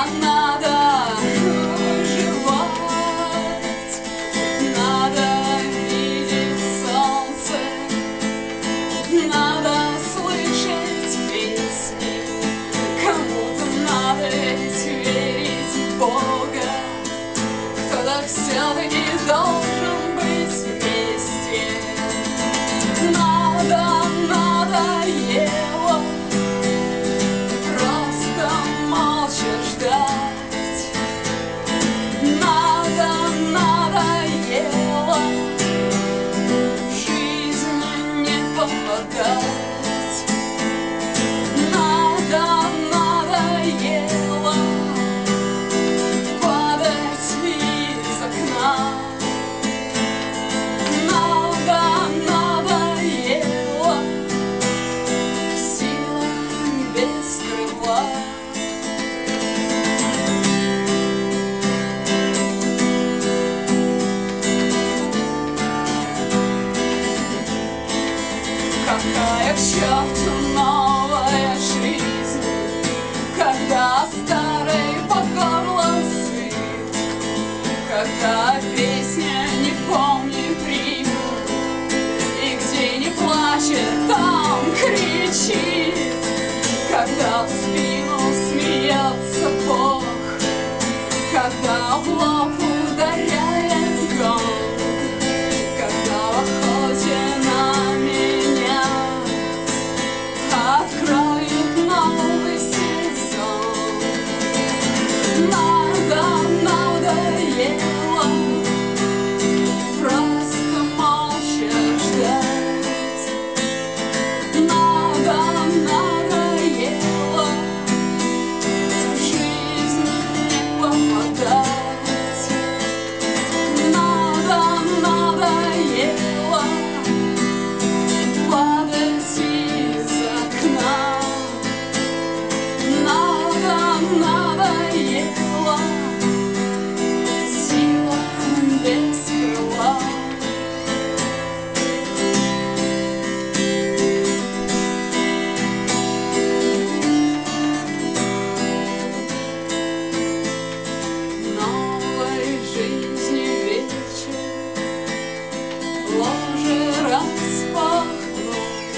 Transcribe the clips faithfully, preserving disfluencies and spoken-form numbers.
надо выживать, надо видеть солнце, надо слышать песни, кому-то надо ведь верить в Бога, кто-то все-таки должен быть вместе. Надо, надоело просто молча ждать. Надо, надоело в жизнь не попадать. Надо, надоело падать из окна. Надо, надоело сила без крыла. Какая к черту новая жизнь, когда старый по горло сыт, когда песня не помнит рифм, и где не плачет, там кричит, когда в спину смеется Бог, когда в лоб ударяет гонг, когда в охоте на меня откроют новый сезон. Надо, надоело просто молча ждать. Надо, надоело в жизнь не попадать. Надо, надоело падать из окна. Надо, надоело сила без крыла. Новой жизни вечер ложе распахнул.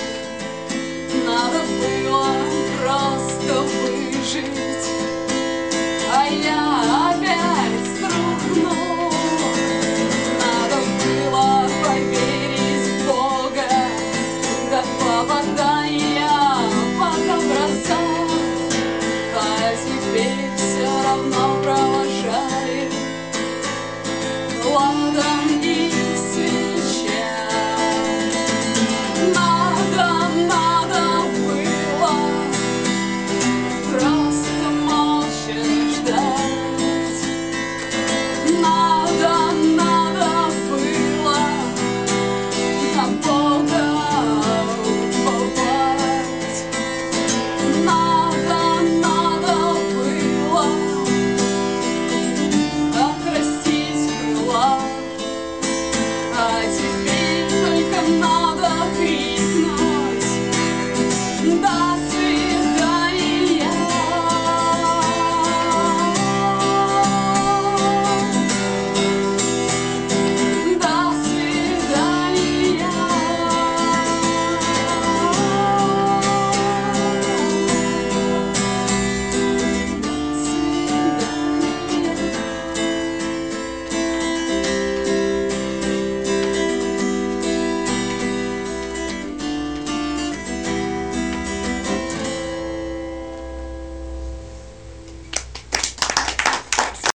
Надо было просто выжить, а я опять струхнул. Надо было поверить в Бога, до попадания под образа, а теперь